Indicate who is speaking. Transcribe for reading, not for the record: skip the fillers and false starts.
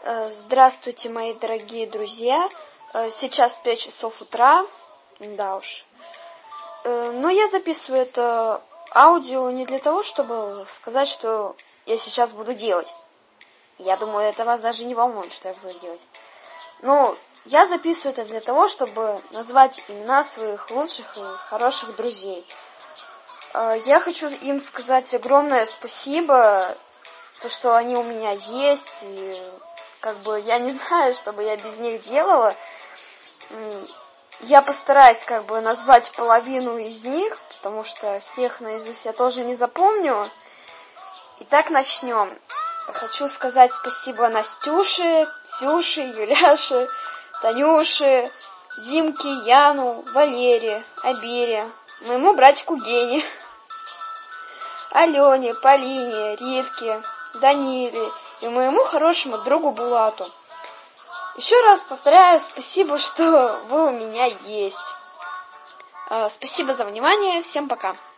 Speaker 1: Здравствуйте, мои дорогие друзья. Сейчас 5 часов утра. Да уж. Но я записываю это аудио не для того, чтобы сказать, что я сейчас буду делать. Я думаю, это вас даже не волнует, что я буду делать. Но я записываю это для того, чтобы назвать имена своих лучших и хороших друзей. Я хочу им сказать огромное спасибо, то, что они у меня есть, и я не знаю, что бы я без них делала. Я постараюсь назвать половину из них, потому что всех наизусть я тоже не запомню. Итак, начнем. Хочу сказать спасибо Настюше, Ксюше, Юляше, Танюше, Димке, Яну, Валере, Абере, моему братику Гене, Алене, Полине, Ритке, Даниле и моему хорошему другу Булату. Еще раз повторяю, спасибо, что вы у меня есть. Спасибо за внимание, всем пока.